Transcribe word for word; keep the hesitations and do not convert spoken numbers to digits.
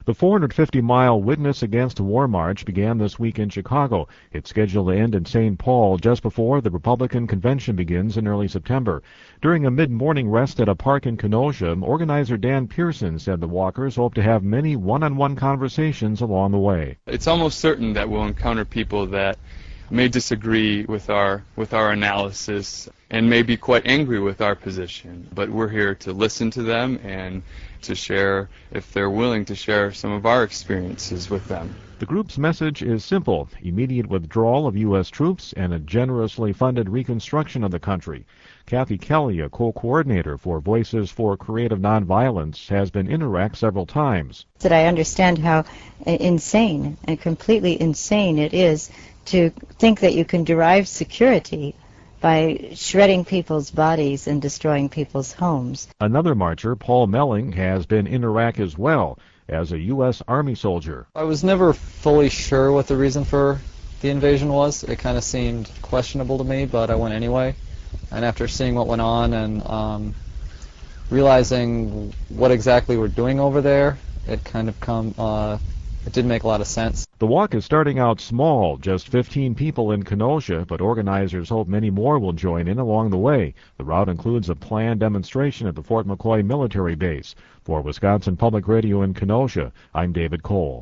The four hundred fifty mile Witness Against War March began this week in Chicago. It's scheduled to end in Saint Paul just before the Republican convention begins in early September. During a mid-morning rest at a park in Kenosha, organizer Dan Pearson said the walkers hope to have many one-on-one conversations along the way. It's almost certain that we'll encounter people that may disagree with our with our analysis and may be quite angry with our position, but we're here to listen to them and to share, if they're willing to share, some of our experiences with them. The group's message is simple: immediate withdrawal of U S troops and a generously funded reconstruction of the country. Kathy Kelly, a co-coordinator for Voices for Creative Nonviolence, has been in Iraq several times. That I understand how insane and completely insane it is to think that you can derive security by shredding people's bodies and destroying people's homes. Another marcher, Paul Melling, has been in Iraq as well as a U S Army soldier. I was never fully sure what the reason for the invasion was. It kind of seemed questionable to me, but I went anyway. And after seeing what went on and um, realizing what exactly we're doing over there, it kind of come, uh, it did make a lot of sense. The walk is starting out small, just fifteen people in Kenosha, but organizers hope many more will join in along the way. The route includes a planned demonstration at the Fort McCoy military base. For Wisconsin Public Radio in Kenosha, I'm David Cole.